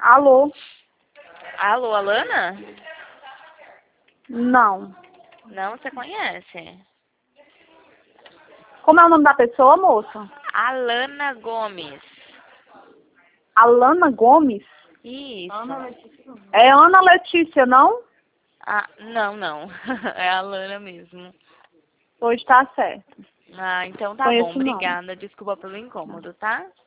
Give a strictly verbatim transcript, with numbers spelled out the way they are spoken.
Alô? Alô, Alana? Não. Não, você conhece? Como é o nome da pessoa, moça? Alana Gomes. Alana Gomes? Isso. É Ana Letícia, não? Ah, não, não. É a Alana mesmo. Hoje tá certo. Ah, então tá bom. Conheço não. Obrigada. Desculpa pelo incômodo, tá?